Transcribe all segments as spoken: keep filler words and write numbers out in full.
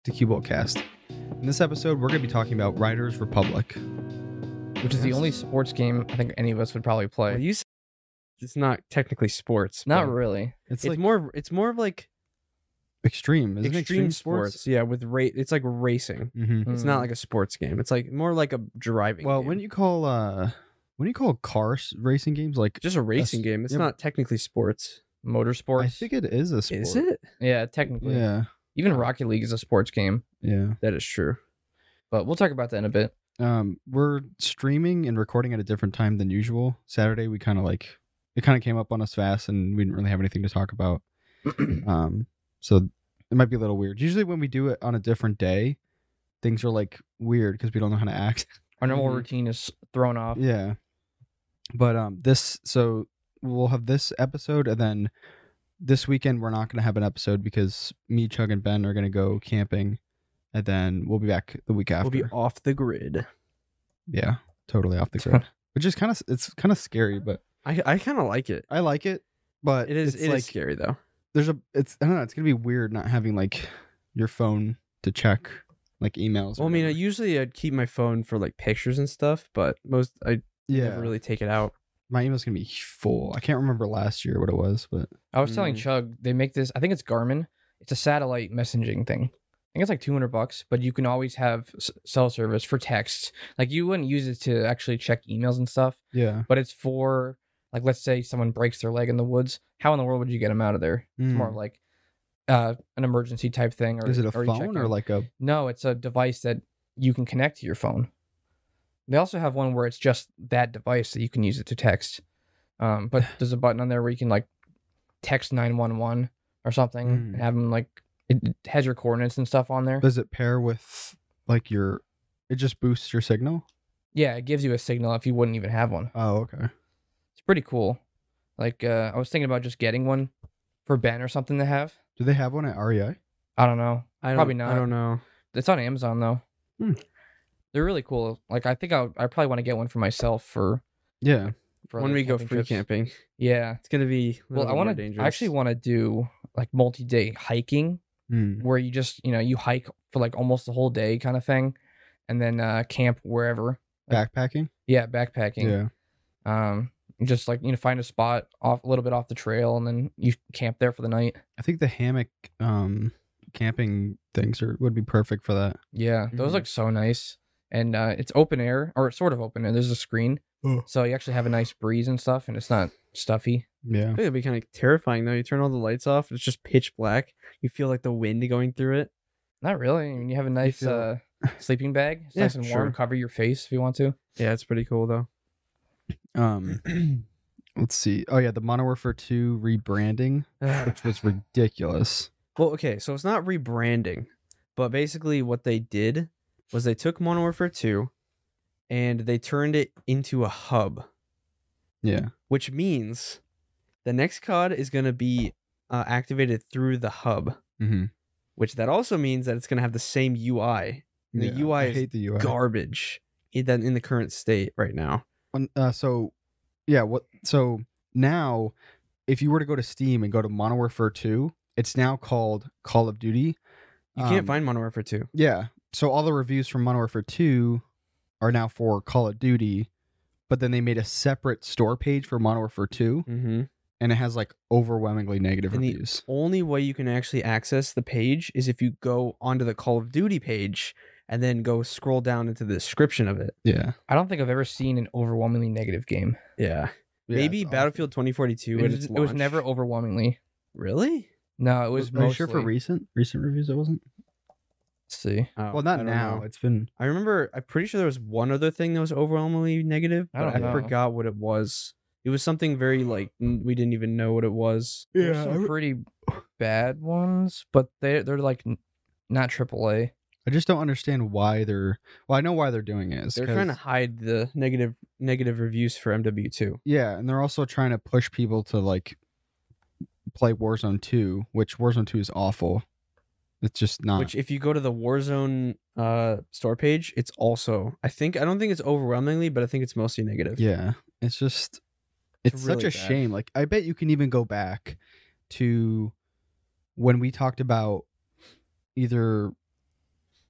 to Cuball Cast. In this episode, we're going to be talking about Riders Republic, which is the only sports game I think any of us would probably play. Well, you said it's not technically sports. Not but really. It's, It's like more. It's more of like extreme, isn't extreme, it? sports? Yeah, with ra- It's like racing. Mm-hmm. It's Mm. not like a sports game. It's like more like a driving. Well, game. when you call uh, when you call car s- racing games like, just a racing game. It's yeah, not technically sports. motorsports. I think it is a sport. Is it? Yeah, technically. Yeah, Even Rocket League is a sports game, yeah. That is true. but we'll talk about that in a bit. Um, we're streaming and recording at a different time than usual. Saturday, we kind of like it kind of came up on us fast, and we didn't really have anything to talk about. um, so it might be a little weird. Usually, when we do it on a different day, things are like weird because we don't know how to act. Our normal Mhm. routine is thrown off. Yeah, but um, this so we'll have this episode, and then this weekend we're not gonna have an episode because me, Chug, and Ben are gonna go camping, and then we'll be back the week after. We'll be off the grid. Yeah, totally off the grid, which is kind of it's kind of scary, but I I kind of like it. I like it. But It is. it's It is like scary though. there's a it's I don't know, it's gonna be weird not having like your phone to check like emails. or Well, I mean, I whatever. usually I'd keep my phone for like pictures and stuff, but most I yeah, never really take it out. my email's gonna be full. I can't remember last year what it was, but I was telling Mm. Chug, they make this, I think it's Garmin. It's a satellite messaging thing. I think it's like two hundred bucks, but you can always have s- cell service for text. Like you wouldn't use it to actually check emails and stuff, yeah, but it's for, like, let's say someone breaks their leg in the woods. How in the world would you get them out of there? It's more of like uh, an emergency type thing. Or is it a or you check phone or in. like a No, it's a device that you can connect to your phone. They also have one where it's just that device that you can use it to text. Um, but there's a button on there where you can like text nine one one or something Mm. and have them like, it it has your coordinates and stuff on there. does it pair with like your it just boosts your signal? Yeah, it gives you a signal if you wouldn't even have one. Oh, okay. It's pretty cool. Like, uh, I was thinking about just getting one for Ben or something to have. Do they have one at R E I? I don't know. I don't, Probably not. I don't know. It's on Amazon though. Hmm. They're really cool. Like, I think I I probably want to get one for myself for Yeah. for When other we go camping free trips. camping, Yeah. it's gonna be a Well, little I bit more want to. dangerous. I actually want to do like multi-day hiking, Mm. where you just you know you hike for like almost the whole day kind of thing, and then uh, camp wherever. Backpacking? Yeah, backpacking. Yeah. Um, you just like you know find a spot off a little bit off the trail, and then you camp there for the night. I think the hammock um camping things are would be perfect for that. Yeah, those Mhm. look so nice, and uh, it's open air or it's sort of open air. There's a screen, Oh. so you actually have a nice breeze and stuff, and it's not stuffy. Yeah. I think it'd be kind of terrifying though. You turn all the lights off, it's just pitch black. You feel like the wind going through it. Not really. I mean, you have a nice feel- uh, sleeping bag. It's Yeah, nice and warm. sure. Cover your face if you want to. Yeah, it's pretty cool though. Um let's see. Oh yeah, the Modern Warfare two rebranding, which was ridiculous. Well, okay, so it's not rebranding, but basically what they did was they took Modern Warfare two and they turned it into a hub, Yeah. which means the next C O D is going to be uh, activated through the hub, Mm-hmm. which that also means that it's going to have the same U I. And the Yeah, U I I is hate the U I. garbage in, that- in the current state right now. Um, Uh, so yeah, what so now if you were to go to Steam and go to Modern Warfare two, it's now called Call of Duty. You can't Um, find Modern Warfare two. Yeah. So all the reviews from Modern Warfare two are now for Call of Duty, but then they made a separate store page for Modern Warfare two, Mm-hmm. and it has like overwhelmingly negative And the reviews. only way you can actually access the page is if you go onto the Call of Duty page and then go scroll down into the description of it. Yeah. I don't think I've ever seen an overwhelmingly negative game. Yeah. Yeah, Maybe it's awful. Battlefield twenty forty-two. It at was, its it was launch. never overwhelmingly. Really? No, it was Are you mostly. sure for recent recent reviews it wasn't? Let's see. Oh, Well, not I don't now. know. It's been I remember. I'm pretty sure there was one other thing that was overwhelmingly negative, I but I, don't know. forgot what it was. It was something very like n- we didn't even know what it was. There's I some re- pretty bad ones, but they they're like n- not triple A. I just don't understand why they're. Well, I know why they're doing it. It's They're 'cause- trying to hide the negative negative reviews for M W two. Yeah, and they're also trying to push people to like play Warzone two, which Warzone two is awful. It's just not. Which, if you go to the Warzone uh, store page, it's also. I think I don't think it's overwhelmingly, but I think it's mostly negative. yeah, it's just. It's, It's such really a bad. shame. Like, I bet you can even go back to when we talked about either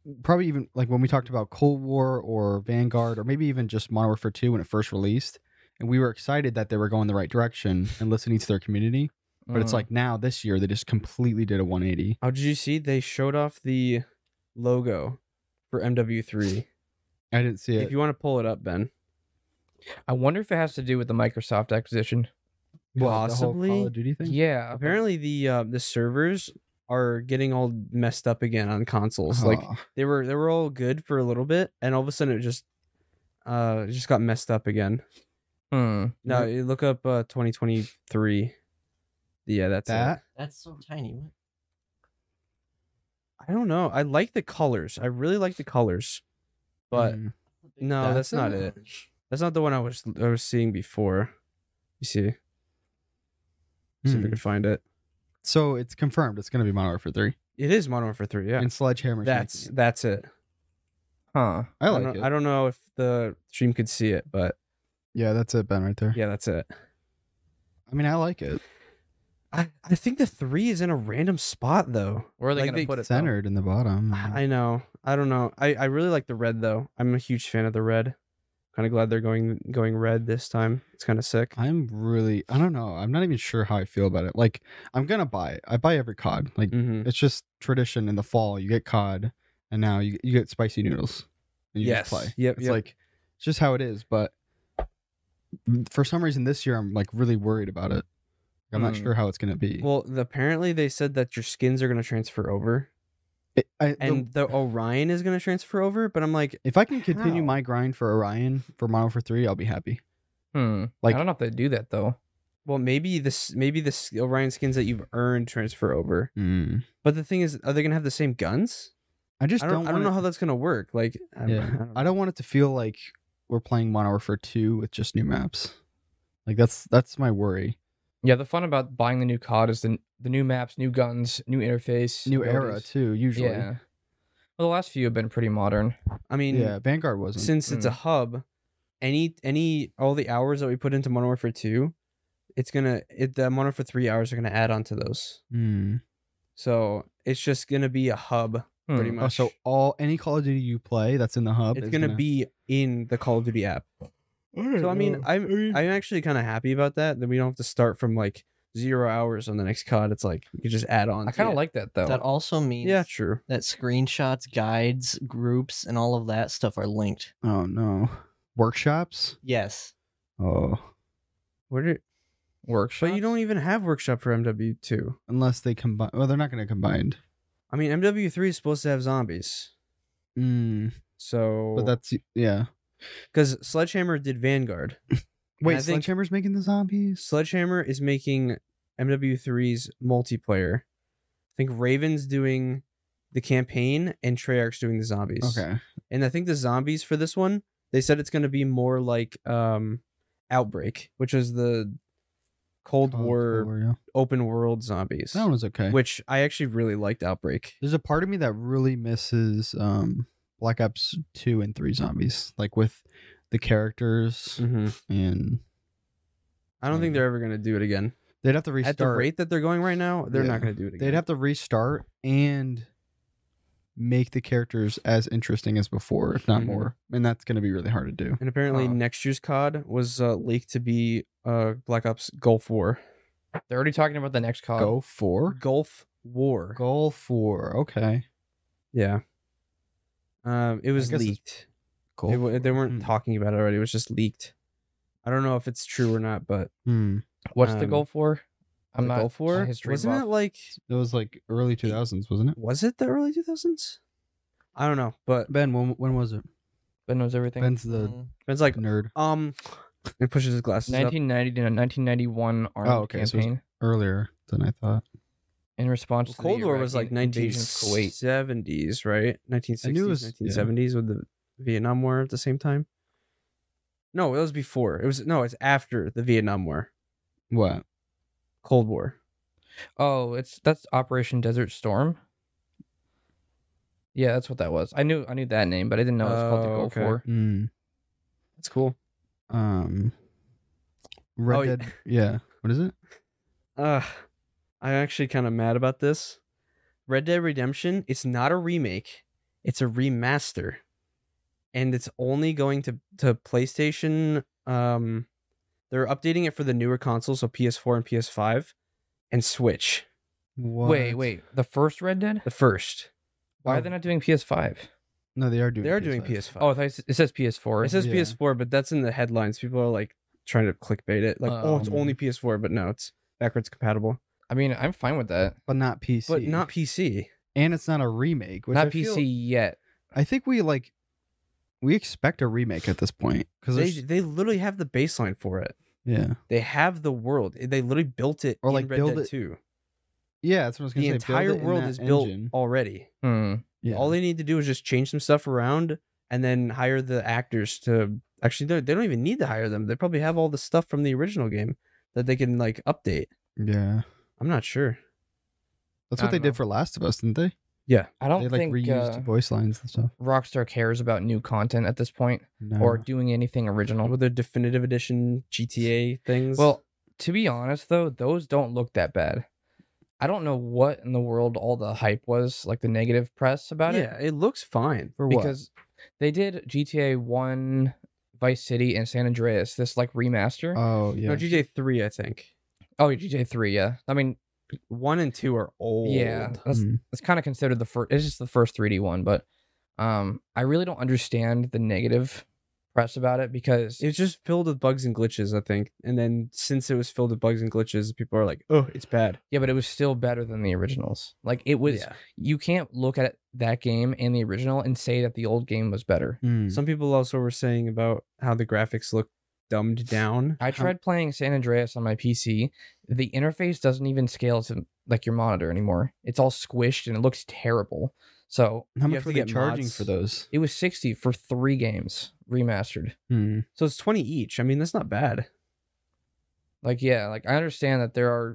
probably even like when we talked about Cold War or Vanguard or maybe even just Modern Warfare two when it first released, and we were excited that they were going the right direction and listening to their community. But it's Mm. like now this year they just completely did a one eighty. Oh, did you see they showed off the logo for M W three? I didn't see it. If you want to pull it up, Ben. I wonder if it has to do with the Microsoft acquisition. What, the whole possibly? Call of Duty thing. Yeah. Apparently, the uh, the servers are getting all messed up again on consoles. Like Oh. they were they were all good for a little bit, and all of a sudden it just uh it just got messed up again. Hmm. No, you look up uh twenty twenty-three. Yeah, that's it. that That's so tiny. What? I don't know. I like the colors. I really like the colors, but Mm. no, that's, That's not it? it. That's not the one I was I was seeing before. You see, see if I Hmm. could find it. So it's confirmed. It's going to be Modern Warfare three. It is Modern Warfare three. Yeah, And Sledgehammer's that's making it. that's it. Huh. I I like don't, it. I don't know if the stream could see it, but Yeah, that's it, Ben, right there. yeah, that's it. I mean, I like it. I, I think the three is in a random spot though. Where are they Like, gonna they put it? though? Centered in the bottom. I know. I don't know. I, I really like the red though. I'm a huge fan of the red. Kind of glad they're going going red this time. It's kind of sick. I'm really, I don't know. I'm not even sure how I feel about it. Like, I'm going to buy it. I buy every C O D. Like, Mm-hmm. it's just tradition in the fall. You get C O D, and now you, you get spicy noodles. And you Yes. just play. Yep, It's yep. like, it's just how it is. But for some reason this year, I'm like really worried about it. I'm not Hmm. sure how it's going to be. Well, the, apparently they said that your skins are going to transfer over, It- I, the- and the Orion is going to transfer over. But I'm like, if I can continue how? my grind for Orion for Modern Warfare three, I'll be happy. Hmm. Like- I don't know if they do that though. well, maybe this maybe the s- Orion skins that you've earned transfer over. Mm. But the thing is, are they going to have the same guns? I just I don't. don't. I don't want know it- how that's going to work. Like, I, Yeah, I don't, I don't want it to feel like we're playing Modern Warfare two with just new maps. Like that's that's my worry. Yeah, the fun about buying the new C O D is the the new maps, new guns, new interface, New era abilities. too. Usually, Yeah. Well, the last few have been pretty modern. I mean, yeah. Vanguard wasn't. since it's a Mm. hub, any any all the hours that we put into Modern Warfare two, it's gonna it the Modern Warfare three hours are gonna add on to those. Mm. So it's just gonna be a hub pretty Hmm. much. Oh, so all any Call of Duty you play that's in the hub, it's is gonna, be in the Call of Duty app. So I mean, I'm I'm actually kind of happy about that. That we don't have to start from like zero hours on the next C O D. It's like you can just add on. I to kind of it. like that though. That also means Yeah, true. that screenshots, guides, groups, and all of that stuff are linked. Oh no, workshops. Yes. Oh, Where did? Workshop. But you don't even have workshop for M W two. unless they combine. Well, they're not going to combine. I mean, M W three is supposed to have zombies. Mm. So, But that's yeah. because Sledgehammer did Vanguard. Wait, I think- Sledgehammer's making the zombies. Sledgehammer is making M W three's multiplayer. I think Raven's doing the campaign and Treyarch's doing the zombies. Okay. And I think the zombies for this one, they said it's going to be more like um, Outbreak, which is the Cold Cold War War, yeah. open world zombies, That one was okay. which I actually really liked Outbreak. There's a part of me that really misses um Black Ops two and three zombies, like with the characters Mm-hmm. and I don't think they're ever going to do it again. they'd have to restart. At the rate that they're going right now, they're Yeah. not going to do it again. They'd have to restart and make the characters as interesting as before, if not Mhm. more. And that's going to be really hard to do. And apparently, Huh. next year's C O D was uh, leaked to be uh, Black Ops Gulf War. They're already talking about the next C O D. Go for Gulf War. Go for okay. Yeah. Um, it was guess it's leaked. Go It wa- they weren't Hmm. talking about it already. It was just leaked. I don't know if it's true or not, but Hmm. What's the um, goal for? I'm the not Gulf a War history wasn't buff. it like It was like early two thousands, wasn't it? was it the early two thousands? I don't know, but Ben, when when was it? Ben knows everything. Ben's the Mm. it's like nerd. um, and pushes his glasses up. nineteen ninety to nineteen ninety-one armed Oh, okay, so it was- campaign Earlier than I thought. in response Well, to Cold the War was Iraqi like nineteen invasion of Kuwait. seventies, right? nineteen I knew it was- sixties, nineteen seventies with the Vietnam War at the same time. No, it was before. It was no, it's after the Vietnam War. What? Cold War. Oh, it's that's Operation Desert Storm. Yeah, that's what that was. I knew I knew that name, but I didn't know it was called the Oh, Gulf okay. War. Hmm. That's cool. Um. Red Oh, yeah. Dead. Yeah. What is it? Uh, I'm actually kind of mad about this. Red Dead Redemption, it's not a remake. it's a remaster, and it's only going to to PlayStation. Um, they're updating it for the newer consoles, so P S four and P S five, and Switch. Wait, What? wait. The first Red Dead? The first. Why are Oh. they not doing P S five? No, they are doing. They are P S five. doing P S five. Oh, I thought it s- it says P S four. it says Yeah. P S four, but that's in the headlines. People are like trying to clickbait it, like, oh, it's Um, only P S four, but no, it's backwards compatible, I mean, I'm fine with that. but not P C. but not P C. and it's not a remake. Which Not I P C feel- yet. I think we like. We expect a remake at this point because They they literally have the baseline for it. yeah, They have the world. They literally built it Or, in like, Red build Dead it- two. yeah. That's what I was gonna The say. entire Build it in world that is built engine. already. Hmm. Yeah. All they need to do is just change some stuff around and then hire the actors to actually they they don't even need to hire them. They probably have all the stuff from the original game that they can like update. yeah, I'm not sure. that's I what they don't did know. for Last of Us, didn't they? Yeah. I don't They like think reused uh, voice lines and stuff. Rockstar cares about new content at this point No. or doing anything original. With their definitive edition G T A things. Well, to be honest though, those don't look that bad. I don't know what in the world all the hype was, like the negative press about yeah, it, it looks fine. for what? because they did G T A one, Vice City, and San Andreas. This like remaster. Oh yeah. No, G T A three, I think. oh, G T A three, yeah. I mean, One and two are old. yeah, that's Mhm. it's kind of considered the first. It's just the first three D one, but um, I really don't understand the negative press about it because It's just filled with bugs and glitches, I think. And then since it was filled with bugs and glitches, people are like, "Oh, it's bad." yeah, but it was still better than the originals. Like it was. Yeah. You can't look at that game and the original and say that the old game was better. Mm. Some people also were saying about how the graphics look dumbed down. I tried playing San Andreas on my P C. The interface doesn't even scale to like your monitor anymore. It's all squished and it looks terrible. So How you much have were to they get charging mods. for those? it was sixty for three games remastered. Hmm. So it's twenty each. I mean, that's not bad. Like, yeah, like I understand that there are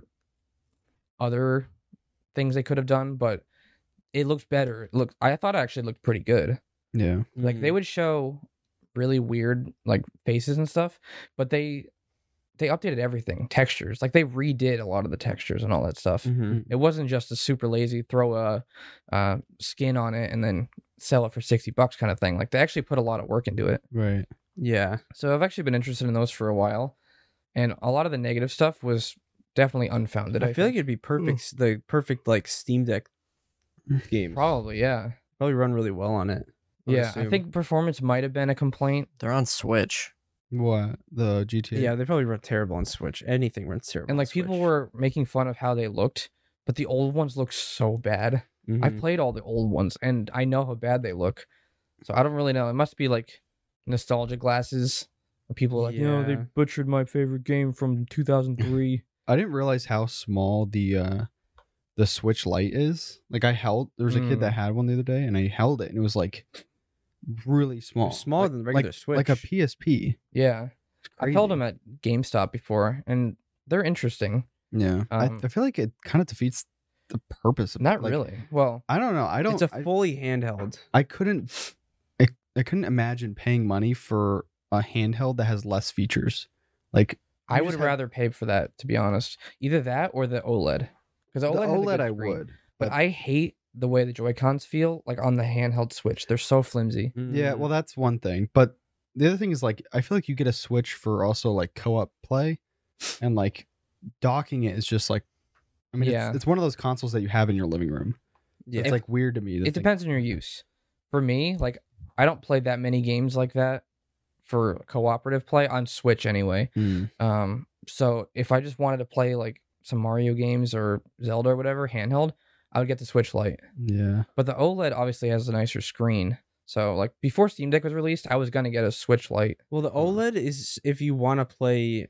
other things they could have done, but it looks better. It looked I thought it actually looked pretty good. Yeah. Like they would show really weird like faces and stuff, but they they updated everything, textures. Like they redid a lot of the textures and all that stuff. Mhm. It wasn't just a super lazy throw a uh, skin on it and then sell it for sixty bucks kind of thing. Like they actually put a lot of work into it. Right. Yeah. So I've actually been interested in those for a while, and a lot of the negative stuff was definitely unfounded. I, I, feel like think. it'd be perfect, the perfect like Steam Deck game. Probably, yeah, Probably run really well on it. I would yeah. I assume. think performance might have been a complaint. They're on Switch. What the G T A? Yeah, they probably run terrible on Switch. Anything runs terrible. And on like people Switch. were making fun of how they looked, but the old ones look so bad. I Mhm. played all the old ones and I know how bad they look. So I don't really know. It must be like nostalgia glasses. Where people are like, no, they Yeah. butchered my favorite game from two thousand three. I didn't realize how small the uh the Switch Lite is. Like I held there was a kid Mm. that had one the other day and I held it and it was like really small. smaller Like- than the regular like, Switch. Like a P S P. Yeah. It's I've held crazy. them at GameStop before and they're interesting. Yeah. Um, I, I feel like it kind of defeats the purpose of Not like, really. Well, I don't know. I don't It's a I- fully handheld. I couldn't I, I couldn't imagine paying money for a handheld that has less features. Like I You would just have- rather pay for that, to be honest. Either that or the OLED. Because the OLED, has a OLED good I screen. would. But I hate the way the Joy-Cons feel like on the handheld Switch. They're so flimsy. Yeah, Mm. well that's one thing. But the other thing is like I feel like you get a Switch for also like co-op play and like docking it is just like I mean Yeah. it's, it's one of those consoles that you have in your living room. yeah. It's like weird to me. To It think- depends on your use. For me, like I don't play that many games like that for cooperative play on Switch anyway. Hmm. Um, so if I just wanted to play like some Mario games or Zelda or whatever handheld, I would get the Switch Lite. Yeah. But the OLED obviously has a nicer screen. So like before Steam Deck was released, I was gonna get a Switch Lite. Well, the OLED is if you want to play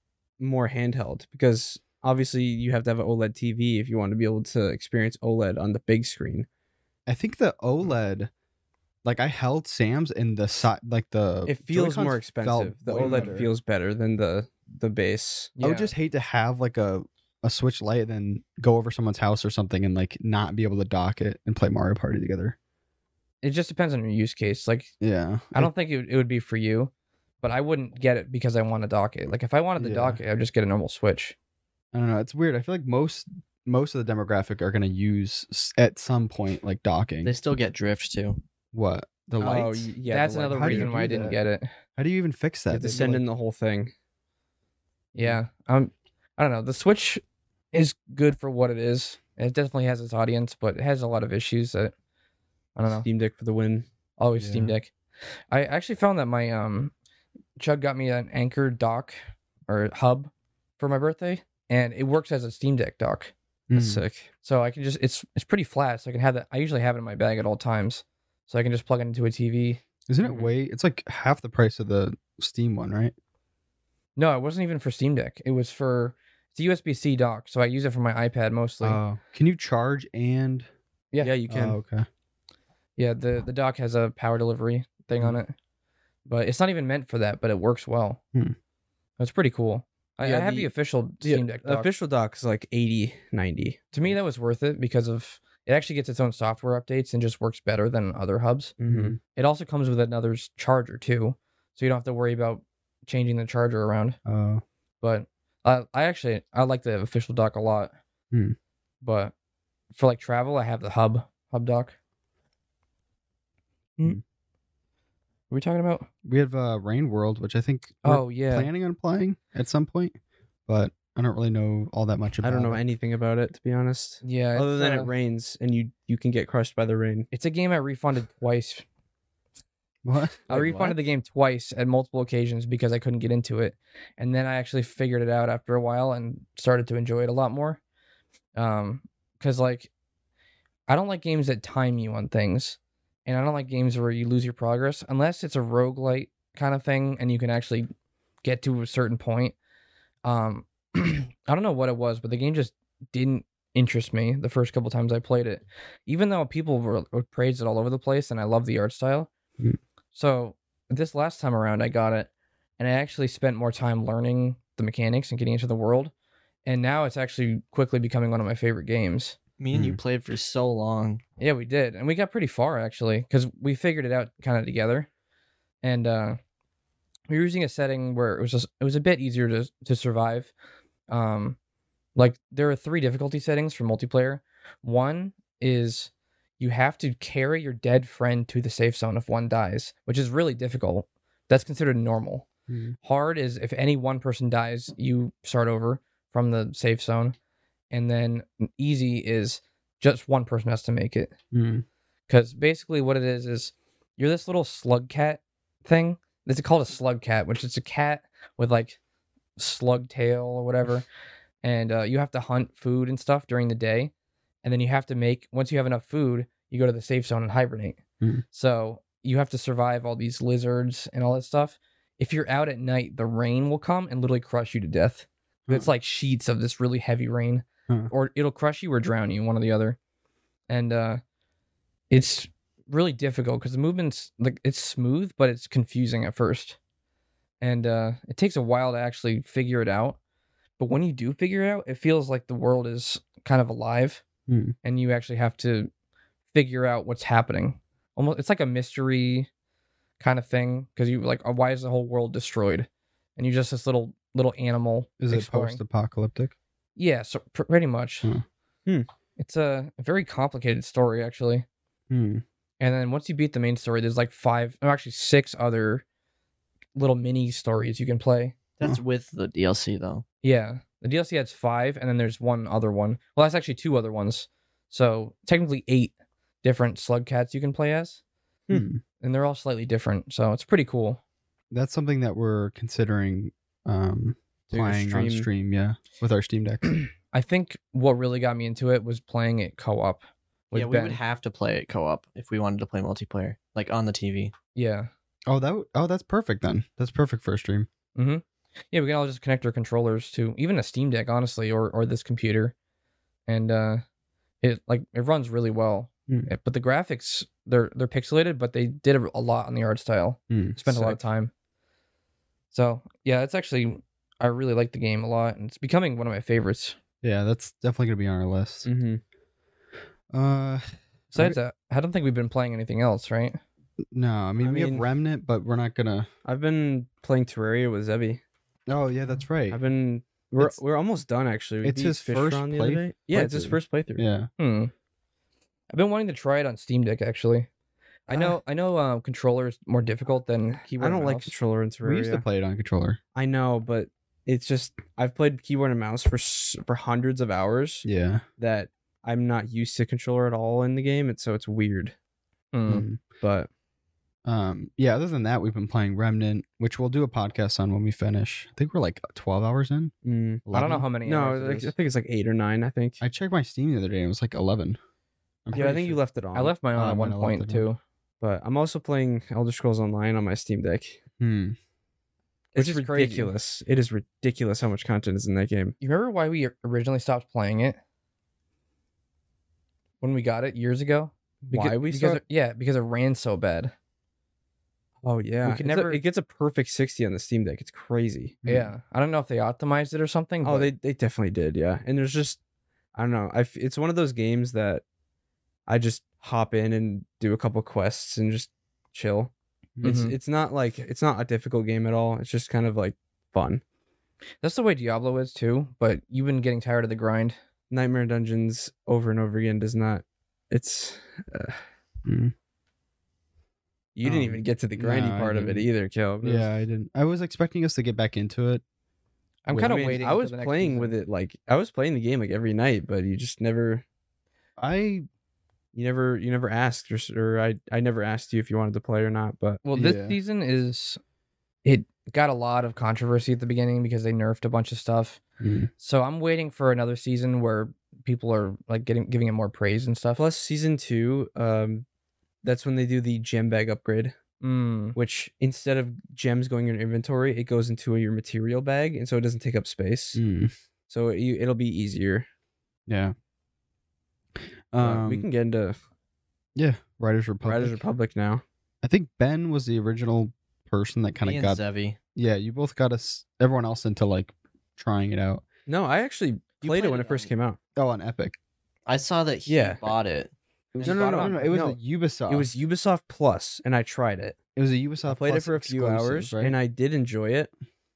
more handheld because obviously you have to have an OLED T V if you want to be able to experience OLED on the big screen. I think the OLED like I held Sam's and the side like the It feels Joy-Cons more felt expensive. The way OLED better. feels better than the the base. I would just hate to have like a a Switch Lite and then go over someone's house or something and like not be able to dock it and play Mario Party together. It just depends on your use case. Like Yeah. I don't think it, it would be for you, but I wouldn't get it because I want to dock it. Like if I wanted to Yeah. dock it, I'd just get a normal Switch. I don't know. It's weird. I feel like most most of the demographic are going to use s- at some point like docking. They still get drift too. What the Oh, lights? y- yeah. That's the light- another How do you reason why I do didn't that? get it. How do you even fix You that? have to They do, send like- in the whole thing. Yeah. Um, I don't know. The Switch is good for what it is. It definitely has its audience, but it has a lot of issues that I don't know. Steam Deck for the win. Always Steam Yeah. Deck. I actually found that my um Chug got me an Anchor dock or hub for my birthday, and it works as a Steam Deck dock. That's Mm. sick. So I can just it's it's pretty flat, so I can have that. I usually have it in my bag at all times, so I can just plug it into a T V. Isn't it Mhm. way? It's like half the price of the Steam one, right? No, it wasn't even for Steam Deck. It was for it's a U S B C dock, so I use it for my iPad mostly. Oh, can you charge and? Yeah. Yeah, you can. Oh, okay. Yeah, the the dock has a power delivery thing on it, but it's not even meant for that. But it works well. Hmm. It's pretty cool. I, Yeah, I have the, the- official The Steam Deck dock. official dock is like eighty, ninety. To me, that was worth it because of it actually gets its own software updates and just works better than other hubs. Mm-hmm. It also comes with another s- charger too, so you don't have to worry about changing the charger around. Oh, But uh, I actually I like the official dock a lot. Hmm. But for like travel, I have the hub hub dock. Hmm. What are we talking about? we have uh, Rain World, which I think we're Oh yeah, planning on playing at some point, but I don't really know all that much about. I don't know it. anything about it, to be honest. yeah. Other it's, than uh, it rains and you you can get crushed by the rain. it's a game I refunded twice. What? I Wait, refunded what? the game twice at multiple occasions because I couldn't get into it, and then I actually figured it out after a while and started to enjoy it a lot more. Um, because like, I don't like games that time you on things, and I don't like games where you lose your progress unless it's a roguelite kind of thing and you can actually get to a certain point. Um, I don't know what it was, but the game just didn't interest me the first couple times I played it, even though people were, were praised it all over the place, and I love the art style. Mhm. So this last time around, I got it, and I actually spent more time learning the mechanics and getting into the world, and now it's actually quickly becoming one of my favorite games. Me and you Hmm. played for so long. Yeah, we did, and we got pretty far actually because we figured it out kind of together, and uh, we were using a setting where it was just it was a bit easier to to survive. Um, like there are three difficulty settings for multiplayer. One is you have to carry your dead friend to the safe zone if one dies, which is really difficult. That's considered normal. Mhm. Hard is if any one person dies, you start over from the safe zone, and then easy is just one person has to make it. Mm. Because basically, what it is is you're this little slug cat thing. It's called a slug cat, which is a cat with like slug tail or whatever, and uh, you have to hunt food and stuff during the day, and then you have to make once you have enough food, you go to the safe zone and hibernate. Mhm. So you have to survive all these lizards and all that stuff. If you're out at night, the rain will come and literally crush you to death. It's Huh. like sheets of this really heavy rain, Huh. or it'll crush you or drown you, one or the other. And uh, it's really difficult because the movement's like it's smooth, but it's confusing at first, and uh, it takes a while to actually figure it out. But when you do figure it out, it feels like the world is kind of alive, Hmm. and you actually have to figure out what's happening. Almost, it's like a mystery kind of thing because you like, oh, why is the whole world destroyed? And you're just this little little animal. Is it exploring. post-apocalyptic? Yeah, so pr- pretty much. Hmm. Hmm. It's a very complicated story, actually. Hmm. And then once you beat the main story, there's like five, or actually six other little mini stories you can play. That's with the D L C though. Yeah, the D L C has five, and then there's one other one. Well, that's actually two other ones. So technically eight different slug cats you can play as, Hmm. and they're all slightly different. So it's pretty cool. That's something that we're considering um, Doing a playing on stream. stream. Yeah, with our Steam Deck. I think what really got me into it was playing it co-op with Yeah, we Ben. would have to play it co-op if we wanted to play multiplayer, like on the T V. yeah. oh, that. w- Oh, that's perfect then. That's perfect for a stream. Mm-hmm. Yeah, we can all just connect our controllers to even a Steam Deck, honestly, or or this computer, and uh, it like it runs really well. Hmm. Eh, But the graphics, they're they're pixelated, but they did a a lot on the art style. Hmm. Spent a lot of Sick. time. So yeah, it's actually I really like the game a lot, and it's becoming one of my favorites. Yeah, that's definitely gonna be on our list. Mm-hmm. Uh, Besides that, I don't think we've been playing anything else, right? no, I mean I we mean- have Remnant, but we're not gonna. I've been playing Terraria with Zebby. Oh yeah, that's right. I've been We're It's- we're almost done actually. We it's beat his Fish first Ron the play- other day. Yeah, it's his playthrough. first playthrough. Yeah. Hmm. I've been wanting to try it on Steam Deck actually. I Ah. know I know uh, controller is more difficult than keyboard. I don't and like mouse. controller in Terraria. We used to play it on controller. I know, but it's just I've played keyboard and mouse for s- for hundreds of hours Yeah. that I'm not used to controller at all in the game, and so it's weird. Hmm. Mm. But Um. Yeah. Other than that, we've been playing Remnant, which we'll do a podcast on when we finish. I think we're like twelve hours in. mm, I don't know eleven? how many. no, hours it like, is. I think it's like eight or nine. I think. I checked my Steam the other day and it was like eleven. I'm yeah, I pretty think you sure. left it on. I left mine on Oh, at one mine, I left point it on. too. But I'm also playing Elder Scrolls Online on my Steam Deck. Hmm. It's Which is just crazy. ridiculous. It is ridiculous how much content is in that game. You remember why we originally stopped playing it? When we got it years ago? Why we because stopped? it, yeah, because it ran so bad. Oh yeah, We could It's a- never- it gets a perfect sixty on the Steam Deck. It's crazy. Hmm. Yeah. I don't know if they optimized it or something. Oh, but they they definitely did. Yeah, and there's just I don't know. I f- it's one of those games that I just hop in and do a couple quests and just chill. It's Mhm. it's not like it's not a difficult game at all. It's just kind of like fun. That's the way Diablo is too, but you've been getting tired of the grind. Nightmare Dungeons over and over again does not. It's. Uh, Mm. you didn't Um, even get to the grindy no, I part of it didn't. either, Caleb. It was- Yeah, I didn't. I was expecting us to get back into it. I'm Wait, kind I of mean, waiting. I until was the next playing season. with it like I was playing the game like every night, but you just never, I you never, you never asked, or, s- or I, I never asked you if you wanted to play or not. But Well, this Yeah. season is it got a lot of controversy at the beginning because they nerfed a bunch of stuff. Mm. So I'm waiting for another season where people are like getting giving it more praise and stuff. plus season two, um, that's when they do the gem bag upgrade, Mm. which instead of gems going in your inventory, it goes into your material bag, and so it doesn't take up space. Mm. So it, it'll be easier. Yeah. But Um, we can get into yeah, Riders Republic. Riders Republic now. I think Ben was the original person that kind Me of and got. Zevi. Yeah, you both got us. Everyone else into like trying it out. No, I actually You played it played when it it first on- came out. Oh, on Epic. I saw that he Yeah. bought it. No, And no, bought no, No, it no, on- it was no. a Ubisoft. It was Ubisoft Plus, and I tried it. It was a Ubisoft. I played Plus it for a few exclusive, hours, right? and I did enjoy it.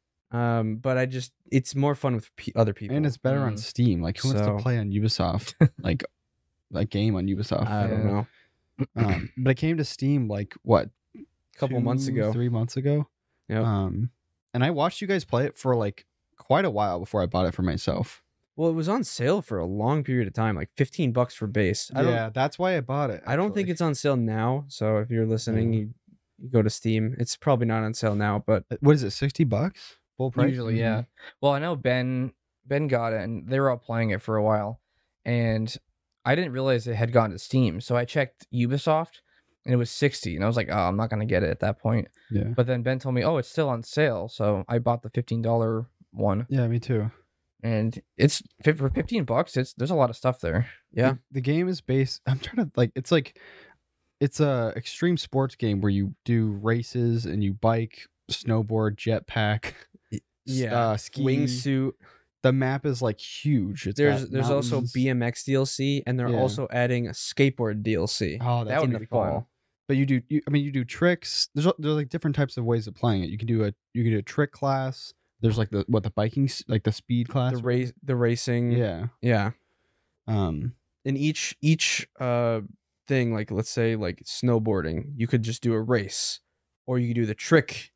Um, but I just it's more fun with pe- other people. and it's better on Mm. Steam. Like, who wants So- to play on Ubisoft? like, a game on Ubisoft. I don't Yeah. know. um, but it came to Steam like what? A couple months two, ago. three months ago. Yep. Um, and I watched you guys play it for like quite a while before I bought it for myself. Well, it was on sale for a long period of time, like fifteen bucks for base. I don't yeah, that's why I bought it. I don't think actually. it's on sale now. So if you're listening, Yeah. you, you go to Steam. It's probably not on sale now, but Uh, What is it? Sixty bucks full price. Usually, yeah. Well, I know Ben Ben got it, and they were all playing it for a while, and I didn't realize it had gone to Steam. So I checked Ubisoft, and it was sixty, and I was like, oh, I'm not gonna get it at that point. Yeah. But then Ben told me, oh, it's still on sale, so I bought the fifteen dollar one, Yeah, me too. and it's fi- for fifteen bucks. It's there's a lot of stuff there. yeah. The, the game is based. I'm trying to like. It's like, it's a extreme sports game where you do races and you bike, snowboard, jetpack, Yeah. uh, ski. Wingsuit. The map is like huge. It's There's got there's also mountains. B M X D L C, and they're Yeah. also adding a skateboard D L C. Oh, That that's would in be the fun. fall. But you do. You, I mean, you do tricks. There's a- there's like different types of ways of playing it. You can do a you can do a trick class. There's like the what the biking s- like the speed class. The race, the racing. Yeah. Yeah. Um. In each each uh thing, like let's say like snowboarding, you could just do a race, or you could do the trick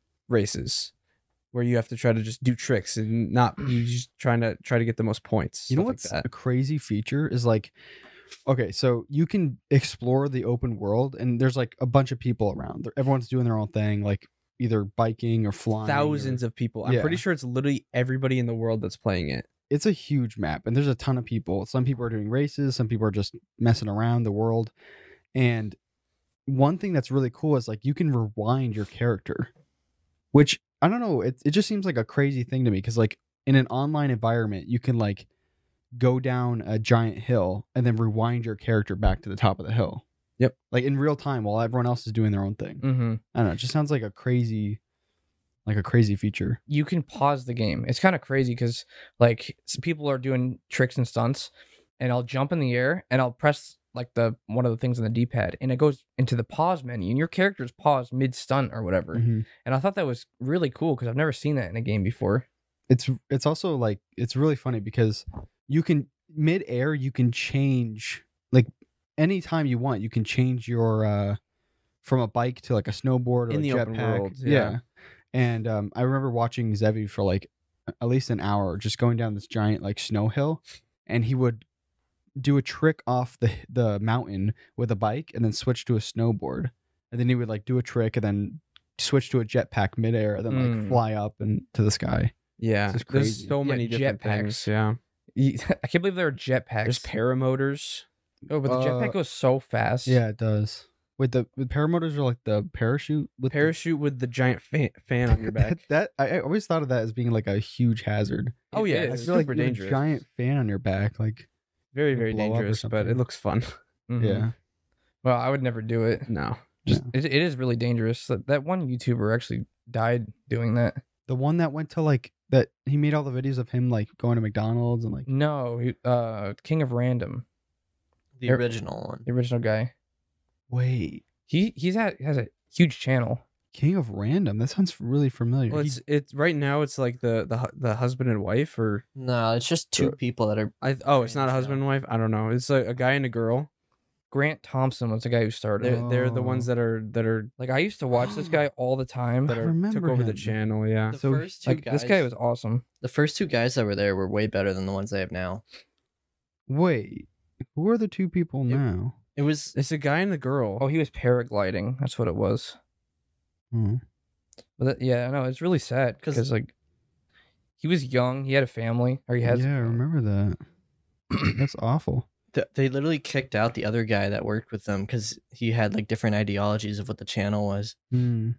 races, where you have to try to just do tricks and not you just trying to try to get the most points. You know stuff like what's that. a crazy feature is like, okay, so you can explore the open world and there's like a bunch of people around. They're- Everyone's doing their own thing, like either biking or flying. Thousands or- of people. I'm Yeah. pretty sure it's literally everybody in the world that's playing it. It's a huge map and there's a ton of people. Some people are doing races, some people are just messing around the world. And one thing that's really cool is like you can rewind your character, which I don't know, it it just seems like a crazy thing to me because like in an online environment, you can like go down a giant hill and then rewind your character back to the top of the hill. Yep. Like in real time while everyone else is doing their own thing. Mm-hmm. I don't know. It just sounds like a crazy, like a crazy feature. You can pause the game. It's kind of crazy because like some people are doing tricks and stunts, and I'll jump in the air and I'll press like the one of the things on the D-pad, and it goes into the pause menu, and your character's paused mid stunt or whatever. Mhm. And I thought that was really cool because I've never seen that in a game before. it's it's also like it's really funny because you can mid-air you can change like anytime you want you can change your uh from a bike to like a snowboard or In a the open jetpack. world, yeah. And um I remember watching Zevi for like at least an hour just going down this giant like snow hill, and he would do a trick off the the mountain with a bike and then switch to a snowboard, and then he would like do a trick and then switch to a jetpack midair and then like Mm. fly up and to the sky. Yeah, This is there's crazy. so Yeah, many different jetpacks. things. Yeah, You- I can't believe there are jetpacks. there's paramotors. oh, but the Uh, jetpack goes so fast. Yeah, it does. With the with paramotors are like the parachute with the- Parachute with the giant fan, fan on your back. that I, I always thought of that as being like a huge hazard. Oh It yeah, is. I it's feel like super you have dangerous. a giant fan on your back, like very it'll very blow up or dangerous, but something. it looks fun. Mhm. yeah. Well, I would never do it. No, Just Yeah. it, it is really dangerous. That, that one YouTuber actually died doing that. The one that went to like that he made all the videos of him like going to McDonald's and like No, he, uh, King of Random, The There- original one. the original guy. wait, He he's had has a huge channel. King of Random. That sounds really familiar. well, He- it's it's right now. It's like the the hu- the husband and wife, or No, it's just two Uh, people that are. I oh, it's not a Branch husband out. and wife. I don't know. It's like a guy and a girl. Grant Thompson was the guy who started They're it. they're the ones Oh. that are that are Like I used to watch this guy all the time. that I are took remember over the him. channel. Yeah, The So, first two Like guys. this guy was awesome. The first two guys that were there were way better than the ones they have now. wait, who are the two people now? It was. it's a guy and a girl. Oh, he was paragliding. That's what it was. Hmm. But that, yeah, no, it's really sad 'Cause- because like he was young, he had a family, or he has. a Yeah, I family. remember that. That's awful. th- They literally kicked out the other guy that worked with them because he had like different ideologies of what the channel was. Hmm.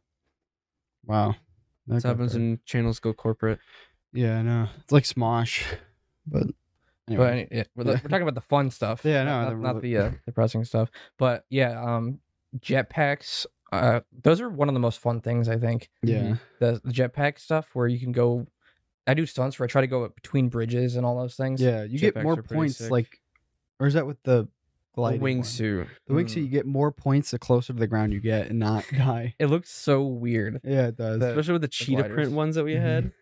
Wow. That This got happens dark. when channels go corporate. Yeah, I know. It's like Smosh, but anyway. But any- yeah, we're, Yeah. we're talking about the fun stuff. Yeah, no, not, the- not, not the uh, depressing stuff. But yeah, um, jetpacks. Uh, those are one of the most fun things I think. yeah. The, the jetpack stuff where you can go. I do stunts where I try to go between bridges and all those things. Yeah, you get Jetpacks more are pretty points sick. like or is that with the A gliding one? wingsuit. The wingsuit you get more points the closer to the ground you get and not die. It looks so weird. Yeah, it does. The- Especially with the cheetah gliders. print ones that we Mhm. had.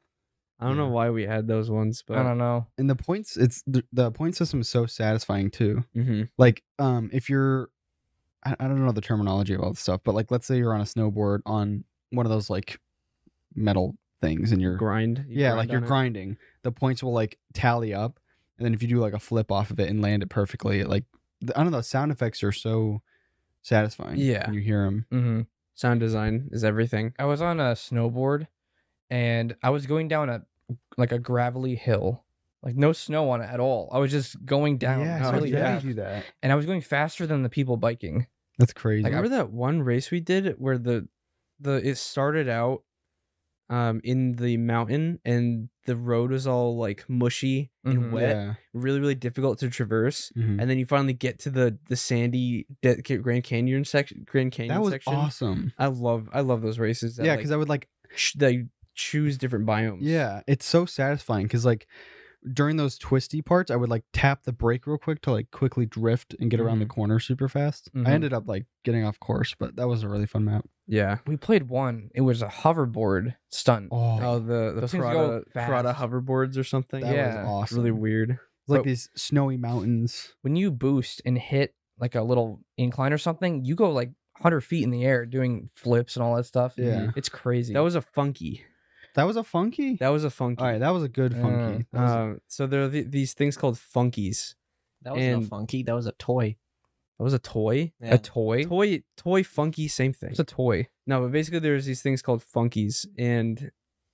I don't know Yeah. why we had those ones, but I don't know. and the points it's the, the point system is so satisfying too. Mhm. Like um if you're I, I don't know the terminology of all this stuff, but like let's say you're on a snowboard on one of those like metal things and you're grind. you yeah, grind like you're on it. grinding. The points will like tally up, and then if you do like a flip off of it and land it perfectly, it like the, I don't know. Sound effects are so satisfying. Yeah. when you hear them. hmm Sound design is everything. I was on a snowboard, and I was going down a like a gravelly hill, like no snow on it at all. I was just going down yeah, Oh, really yeah. fast, do that. and I was going faster than the people biking. That's crazy. Like, I- Remember that one race we did where the the it started out um in the mountain and the road was all like mushy and Mhm. wet, yeah. really really difficult to traverse. Mhm. And then you finally get to the the sandy De- Grand Canyon section. Grand Canyon That was section. awesome. I love I love those races. That, Yeah, like, because I would like ch- they choose different biomes. yeah, it's so satisfying because like during those twisty parts, I would like tap the brake real quick to like quickly drift and get around the corner super fast. Mhm. I ended up like getting off course, but that was a really fun map. yeah. We played one. It was a hoverboard stunt. Oh, Oh, the the Those things go Prada fast. Prada hoverboards or something. that yeah, was awesome. really weird. It's like But- these snowy mountains. When you boost and hit like a little incline or something, you go like one hundred feet in the air doing flips and all that stuff. Yeah. It's crazy. That was a funky. That was a funky. That was a funky. All right, that was a good funky. That was a- Um, so there are th- these things called funkies. That wasn't And- a funky. That was a toy. That was a toy. Yeah. a toy. Toy, toy, funky, same thing. It's a toy. No, but basically there's these things called funkies, and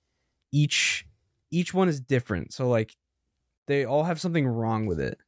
each each one is different. So like, they all have something wrong with it.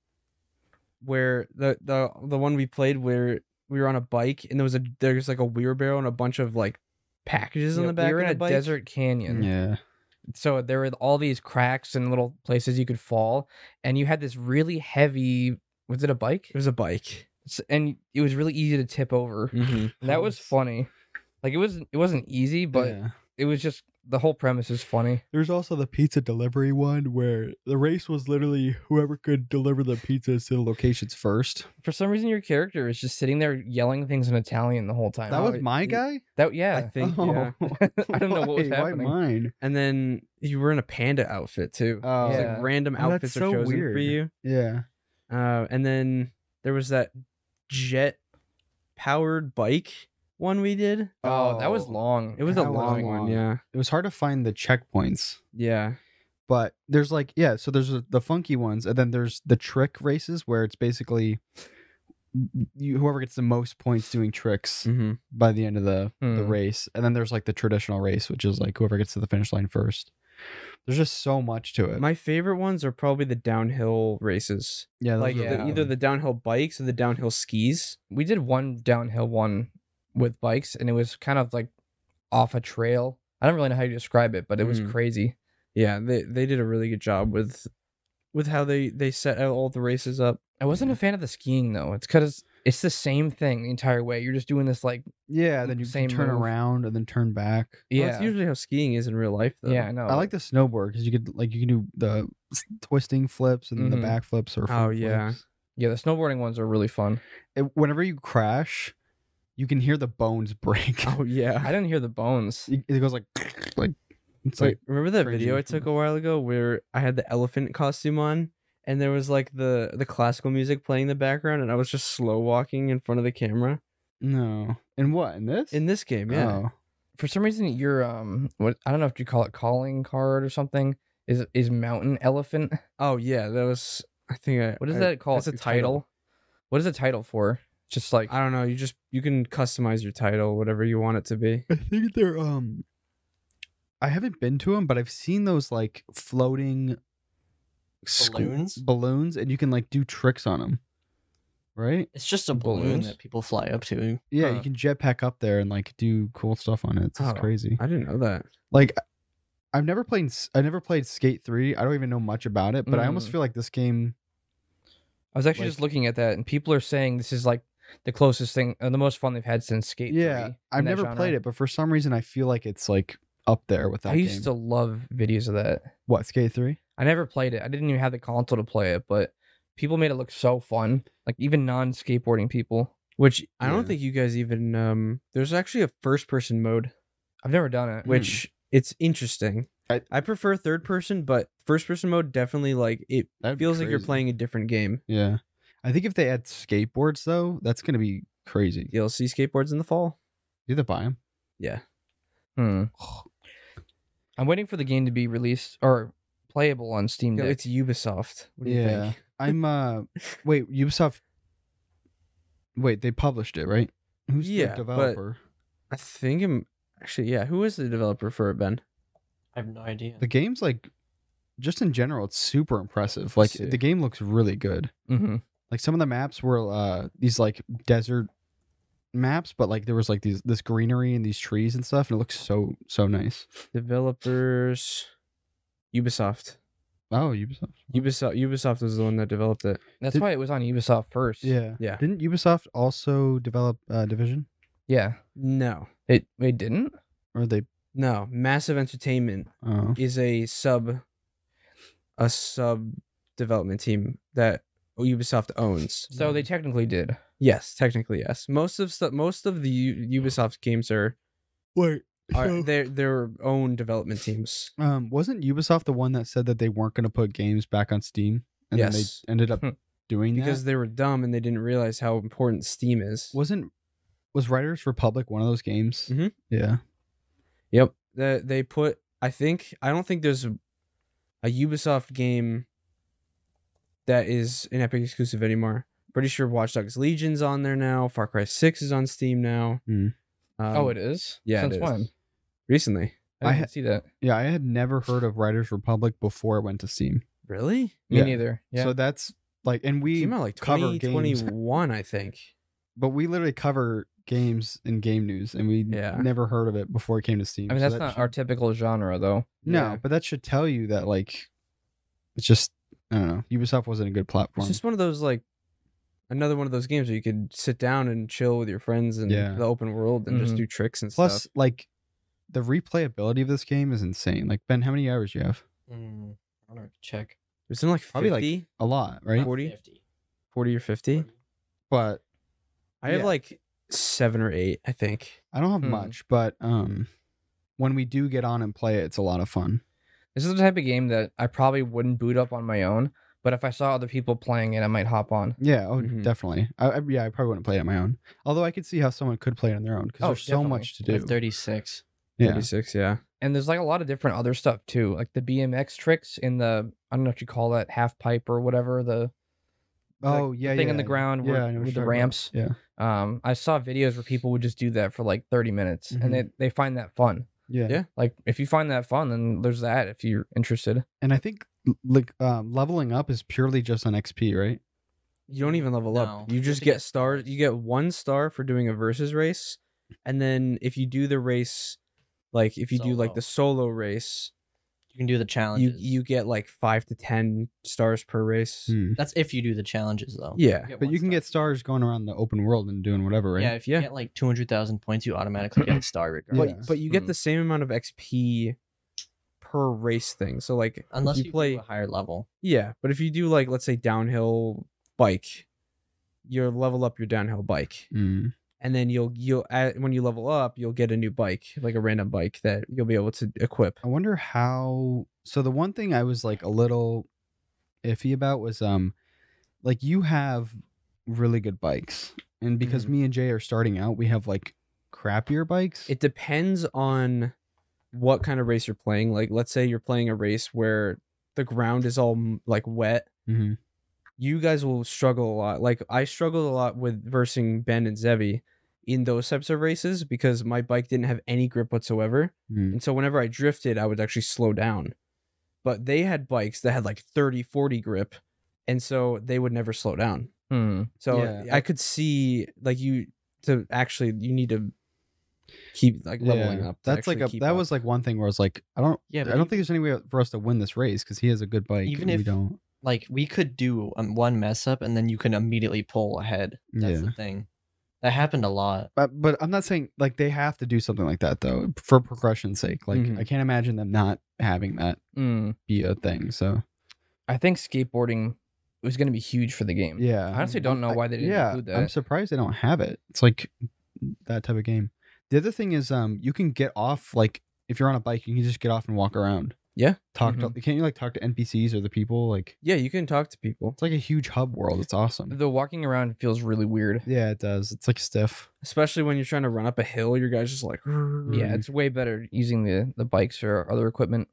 Where the the the one we played where we were on a bike and there was a there's like a wheelbarrow and a bunch of like packages on Yeah, the back we were of in the a bike. desert canyon. yeah. So there were all these cracks and little places you could fall, and you had this really heavy. Was it a bike? It was a bike. S- And it was really easy to tip over. Mm-hmm. And that was funny. Like it was. It wasn't easy, but yeah. it was just the whole premise is funny. There's also the pizza delivery one where the race was literally whoever could deliver the pizzas to the locations first. For some reason, your character is just sitting there yelling things in Italian the whole time. That Oh, was my y- guy? that yeah. I think Oh. yeah. I don't know what was Why- happening. Why mine? And then you were in a panda outfit too. Oh. It's Yeah. like random Oh, that's outfits so are chosen weird. for you. Yeah. Uh, and then there was that jet powered bike one we did. Oh, that was Oh. long. It was a That was long long. one, yeah. It was hard to find the checkpoints. Yeah. But there's like, yeah, so there's the funky ones, and then there's the trick races where it's basically you, whoever gets the most points doing tricks Mm-hmm. by the end of the, the Hmm. race. And then there's like the traditional race, which is like whoever gets to the finish line first. There's just so much to it. My favorite ones are probably the downhill races. yeah, those Like are the, yeah. either the downhill bikes or the downhill skis. We did one downhill one with bikes, and it was kind of like off a trail. I don't really know how to describe it, but it was Mm. crazy. Yeah, they they did a really good job with with how they they set out all the races up. I wasn't a fan of the skiing though. It's because it's the same thing the entire way. You're just doing this like yeah, then you same can turn move. around and then turn back. Well, yeah, that's usually how skiing is in real life, though. yeah. I know. I like the snowboard because you could like you can do the s- twisting flips and the Mhm. back flips or Oh, front yeah. flips. Yeah, the snowboarding ones are really fun. It- whenever you crash, you can hear the bones break. Oh yeah. I didn't hear the bones. it it goes like like it's Wait, like remember that crazy video I from took the- a while ago where I had the elephant costume on and there was like the the classical music playing in the background and I was just slow walking in front of the camera no. In what? In this? in this game, yeah. Oh. For some reason, your um, what I don't know if you call it calling card or something is is mountain elephant. Oh yeah, that was I think I What is I- that called? That's a Your title. What is a title for? Just like I don't know, you just you can customize your title whatever you want it to be. I think they're um I haven't been to them, but I've seen those like floating squ- Balloons? balloons and you can like do tricks on them. Right? It's just a balloon Balloons? that people fly up to. Yeah, Huh. you can jetpack up there and like do cool stuff on it. It's just Oh. crazy. I didn't know that. Like I've never played s- I never played Skate three. I don't even know much about it, but I almost Mm. feel like this game I was actually like- just looking at that, and people are saying this is like the closest thing, uh, the most fun they've had since Skate. Yeah, three I've in that never genre. played it, but for some reason I feel like it's like up there with that I used game. to love videos of that. What, Skate three? I never played it. I didn't even have the console to play it, but people made it look so fun. Like even non-skateboarding people. Which I don't Yeah. think you guys even um there's actually a first person mode I've never done it. which it's interesting. I- I, prefer third person, but first person mode definitely like it That'd be feels like you're crazy. playing a different game. Yeah. I think if they add skateboards though, that's gonna be crazy. You'll see skateboards in the fall. You have to buy them. Yeah. Hmm. I'm waiting for the game to be released or playable on Steam Yo, Deck. it's Ubisoft. What do you Yeah. think? I'm uh wait, Ubisoft Wait, they published it, right? Who's Yeah, the but- developer? I think I'm actually yeah. Who is the developer for it, Ben? I have no idea. The game's like just in general, it's super impressive. Like see. the game looks really good. mm-hmm. Like some of the maps were uh these like desert maps, but like there was like these this greenery and these trees and stuff, and it looks so so nice. Developers, Ubisoft. Oh, Ubisoft. Ubisoft. Ubisoft was the one that developed it. That's Did- why it was on Ubisoft first. Yeah. Yeah. Didn't Ubisoft also develop uh, Division? Yeah. No, It it didn't? Or they no. Massive Entertainment oh. is a sub, a sub development team that Ubisoft owns. So they technically did. Yes, technically yes. Most of stuff, most of the U- Ubisoft games are Wait. are their their own development teams. Um, wasn't Ubisoft the one that said that they weren't going to put games back on Steam, and Yes. then they ended up Hmm. doing Because that? they were dumb and they didn't realize how important Steam is. Wasn't was Riders Republic one of those games? Mhm. Yeah. Yep. They they put I think I don't think there's a, a Ubisoft game that is an Epic exclusive anymore. Pretty sure Watch Dogs Legion's on there now. Far Cry six is on Steam now. Hmm. Um, oh, it is? yeah, Since it is. when? Recently. I I didn't ha- see that. Yeah, I had never heard of Riders Republic before it went to Steam. Really? Me Yeah. neither. Yeah. So that's like, and we Came out like cover twenty games, twenty-one, I think. but we literally cover games in game news, and we Yeah. never heard of it before it came to Steam. I mean, So that's that not should- our typical genre, though. No, Yeah. but that should tell you that like, it's just I don't know. Ubisoft wasn't a good platform. It's just one of those like another one of those games where you could sit down and chill with your friends in Yeah. the open world and just Mhm. do tricks and Plus, stuff. like, the replayability of this game is insane. Like Ben, how many hours do you have? Mm, I don't know. Check. Isn't it like Probably, fifty, like, A lot, right? forty, fifty. forty or fifty? But I have Yeah. like seven or eight, I think. I don't have Hmm. much. But um, when we do get on and play it, it's a lot of fun. This is the type of game that I probably wouldn't boot up on my own, but if I saw other people playing it, I might hop on. Yeah. Oh, Mhm. definitely. I, I yeah, I probably wouldn't play it on my own. Although I could see how someone could play it on their own because Oh, there's so definitely. much to I have do. thirty-six. Yeah. thirty-six, yeah. And there's like a lot of different other stuff too, like the B M X tricks in the I don't know what you call that half pipe or whatever the Oh like, the yeah, thing yeah. in the ground yeah, where- I know what with you're the talking about. ramps. Yeah. Um, I saw videos where people would just do that for like thirty minutes, Mhm. and they they find that fun. Yeah. Yeah. Like if you find that fun, then there's that. If you're interested, And I think l- like um, leveling up is purely just on X P, right? You don't even level No, up. You you have just to get get stars. stars. You get one star for doing a versus race, and then if you do the race, like if you do like Solo. the solo race, You can do the you challenges. you get like five to ten stars per race. Hmm. That's if you do the challenges though. Yeah, get But one you can star. get stars going around the open world and doing whatever, right? Yeah, if you Yeah. get like two hundred thousand points, you automatically get a star regardless. but but you get Hmm. the same amount of X P per race thing. So like Unless if you, you play, do a higher level. yeah. But if you do like let's say downhill bike, you'll level up your downhill bike, Mm. and then you'll you'll uh, when you level up, you'll get a new bike, like a random bike that you'll be able to equip. I wonder how. So the one thing I was like a little iffy about was um, like you have really good bikes, and because Mhm. me and Jay are starting out, we have like crappier bikes. It depends on what kind of race you're playing. Like, let's say you're playing a race where the ground is all m- like wet. Mhm. You guys will struggle a lot. Like, I struggled a lot with versing Ben and Zevi in those types of races because my bike didn't have any grip whatsoever. Mm. And so whenever I drifted, I would actually slow down. But they had bikes that had like thirty, forty grip. And so they would never slow down. hmm. So Yeah. I could see like you to actually, you need to keep like leveling Yeah. up. to That's like actually a keep that up. was like one thing where I was like, I don't, Yeah, I but don't even- think there's any way for us to win this race because he has a good bike. Even and we if- don't. Like we could do um, one mess up and then you can immediately pull ahead. That's Yeah. the thing. That happened a lot. But but I'm not saying like they have to do something like that though for progression's sake. Like Mhm. I can't imagine them not having that Mm. be a thing. So I think skateboarding was going to be huge for the game. yeah, I honestly don't know I- why they didn't yeah, include that. I'm surprised they don't have it. It's like that type of game. The other thing is, um, you can get off like if you're on a bike, you can just get off and walk around. Yeah. Talk Mhm. to. Can't you like talk to N P Cs or the people? Like Yeah, you can talk to people, it's like a huge hub world. It's awesome. The walking around feels really weird. Yeah, it does. It's like stiff. especially when you're trying to run up a hill. Your guy's just like, Yeah, Mm. it's way better using the the bikes or other equipment.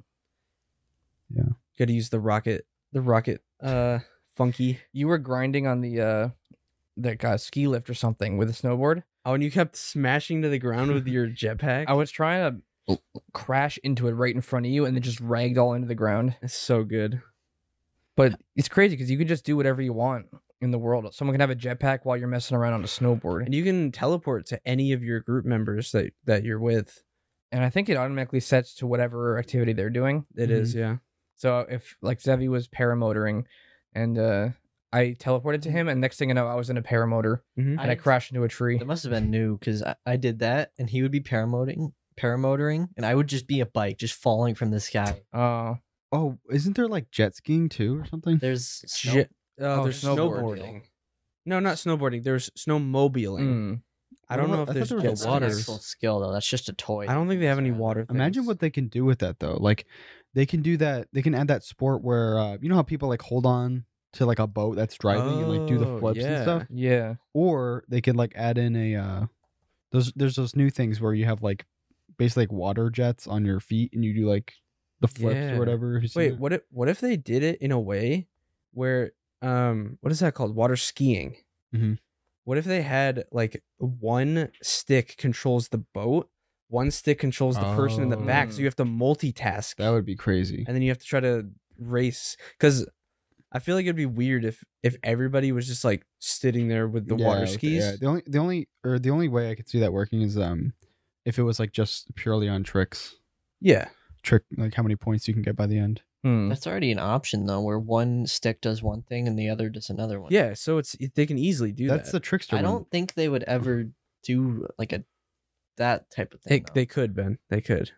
got to use the rocket, the rocket, uh, funky. You were grinding on the uh that uh, ski lift or something with a snowboard. Oh, and you kept smashing to the ground with your jetpack. I was trying to crash into it right in front of you and then just ragged all into the ground. It's so good. But it's crazy because you can just do whatever you want in the world. Someone can have a jetpack while you're messing around on a snowboard. And you can teleport to any of your group members that that you're with. And I think it automatically sets to whatever activity they're doing. It is, yeah. So if like Zevi was paramotoring and uh I teleported to him and next thing I know I was in a paramotor Mhm. and I, I- crashed into a tree. It must have been new because I, I did that and he would be paramotoring, paramotoring, and I would just be a bike just falling from the sky. Uh Oh, isn't there like jet skiing too or something? There's snow- Jet- uh, Oh, there's snowboarding. snowboarding. No, not snowboarding. There's snowmobiling. mm. I don't What know about- if I there's thought there jet was It's a an water. waters. actual skill though. That's just a toy. I don't think they have any So, water. Imagine things. what they can do with that though. Like they can do that. They can add that sport where uh, you know how people like hold on to like a boat that's driving and like do the Oh, flips and yeah. stuff. Yeah. Or they could like add in a uh, those. There's those new things where you have like basically like water jets on your feet and you do like the flips Yeah. or whatever. Have you seen Wait, that? what if what if they did it in a way where um what is that called? Water skiing. Mhm. What if they had like one stick controls the boat, one stick controls the person in the back, so Oh. you have to multitask, That would be crazy. and then you have to try to race. Because I feel like it'd be weird if if everybody was just like sitting there with the Yeah, water with the- skis. yeah, the only the only or the only way I could see that working is um if it was like just purely on tricks. Yeah. Trick like how many points you can get by the end. Hmm. That's already an option though, where one stick does one thing and the other does another one. Yeah, so it's they can easily do That's that. the trickster I one. don't think they would ever do like a that type of thing. It, though. they could, Ben. They could.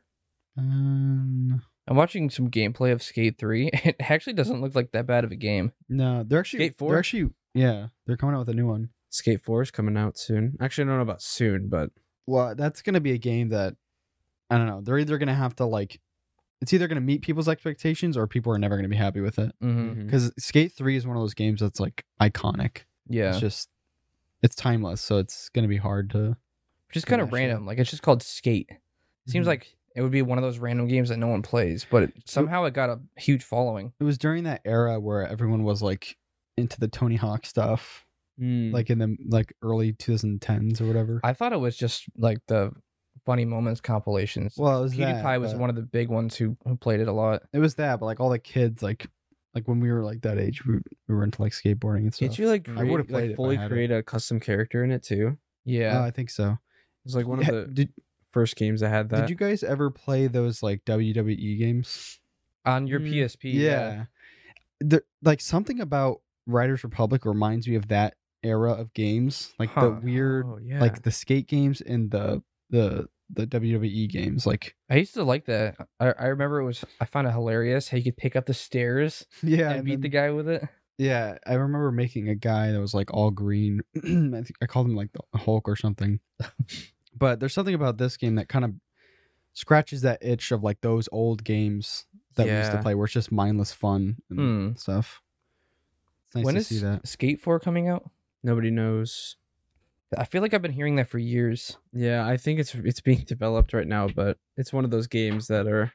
Um, I'm watching some gameplay of Skate three. It actually doesn't look like that bad of a game. no, they're actually Skate four? They're actually yeah, they're coming out with a new one. Skate four is coming out soon. Actually, I don't know about soon, but Well, that's gonna be a game that I don't know. They're either gonna have to like, it's either gonna meet people's expectations or people are never gonna be happy with it. Mm-hmm. Because Skate three is one of those games that's like iconic. Yeah, It's just it's timeless, so it's gonna be hard to. which is kind of Yeah, sure. random. Like it's just called Skate. It seems Mhm. like it would be one of those random games that no one plays, but it, somehow it got a huge following. It was during that era where everyone was like into the Tony Hawk stuff, Mm. like in the like early twenty tens or whatever. I thought it was just like the funny moments compilations. Well, it was PewDiePie that, was but- one of the big ones who who played it a lot. It was that, but like all the kids, like like when we were like that age, we, we were into like skateboarding and stuff. Can't you like I create, would've played it like if I fully had it. create a custom character in it too? Yeah, Oh, I think so. It was like one Yeah, of the did first games that had that. did you guys ever play those like W W E games? on your Mm, P S P. Yeah. There, like something about Riders Republic reminds me of that era of games, like the Huh. weird, Oh, yeah. like the skate games and the the the W W E games. Like I used to like that. I, I remember it was. I found it hilarious how you could pick up the stairs yeah, and and beat then- the guy with it. yeah. I remember making a guy that was like all green. I think I called him like the Hulk or something. But there's something about this game that kind of scratches that itch of like those old games that we used to Yeah. play, where it's just mindless fun and Hmm. stuff. It's nice when to is see that. Skate four coming out? Nobody knows. I feel like I've been hearing that for years. Yeah, I think it's it's being developed right now, but it's one of those games that are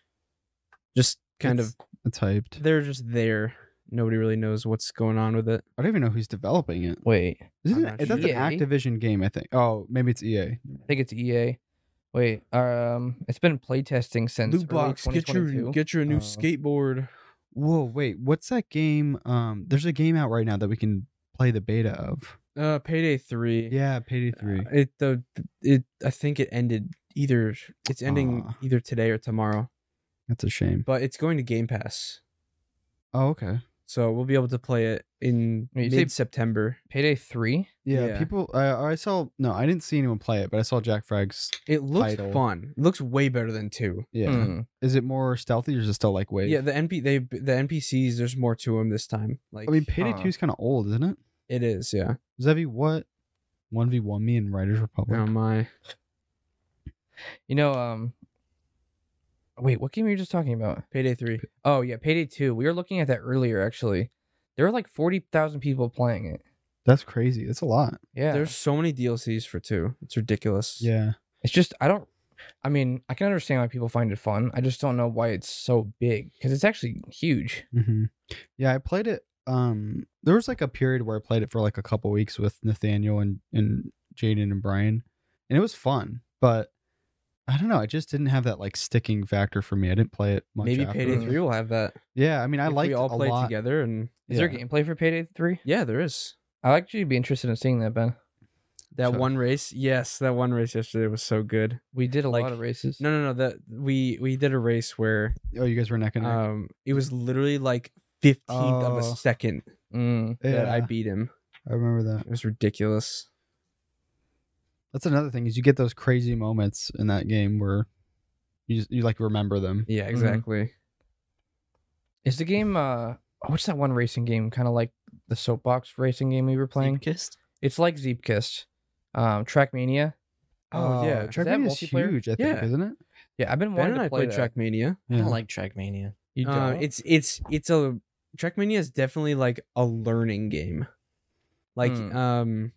just kind It's- of It's hyped. they're just there. Nobody really knows what's going on with it. I don't even know who's developing it. Wait, Isn't I'm it? not That's sure. an E A? Activision game, I think. Oh, maybe it's E A. I think it's E A. Wait, um, it's been playtesting since Loot box, early get your 2022. get your new Uh, skateboard. Whoa, wait, what's that game? Um, there's a game out right now that we can play the beta of. Uh, Payday three. Yeah, Payday Three. Uh, it the it I think it ended either it's ending Aw. either today or tomorrow, That's a shame. but it's going to Game Pass, Oh, okay. so we'll be able to play it in Wait, you say- mid September. Payday three. Yeah, Yeah. people. I I saw. No, I didn't see anyone play it, but I saw Jack Fragg's. It looks Title. fun. It looks way better than two. Yeah. Hmm. Is it more stealthy or is it still like wave? Yeah, the N P they the N P Cs. There's more to them this time. Like I mean, Payday huh. Two is kind of old, isn't it? it is. Yeah. Zevi, what? One v one me in Riders Republic. Oh my. You know, um, wait, what game were you just talking about? Payday three. Oh yeah, Payday two. We were looking at that earlier. Actually, there were like forty thousand people playing it. That's crazy. That's a lot. Yeah, There's so many D L Cs for two. It's ridiculous. Yeah. it's just I don't. I mean, I can understand why people find it fun. I just don't know why it's so big because it's actually huge. hmm Yeah, I played it. Um, there was like a period where I played it for like a couple weeks with Nathaniel and and Jaden and Brian, and it was fun. But I don't know, it just didn't have that like sticking factor for me. I didn't play it much. Maybe after. Payday three will have that. Yeah, I mean, I If liked we all a play lot. together and Is there Yeah. gameplay for Payday three? yeah, there is. I'd actually be interested in seeing that, Ben. That So- one race, yes, that one race yesterday was so good. We did a Like, lot of races. No, no, no. That we we did a race where Oh, you guys were neck and neck. um it was literally like fifteenth of a Oh. second Mm. that I Yeah, beat him. I remember that. It was ridiculous. That's another thing is you get those crazy moments in that game where you just, you like remember them. Yeah, exactly. Is the game? Uh, what's that one racing game? Kind of like the soapbox racing game we were playing. Kissed? It's like Zeepkist, um, Trackmania. Oh, yeah. Is that Trackmania is multiplayer? huge. I think, Yeah. isn't it? Yeah, I've been Ben wanting and to I play played that. Trackmania. I Yeah. don't like Trackmania. You don't? Uh, it's it's it's a Trackmania is definitely like a learning game. Like Hmm. um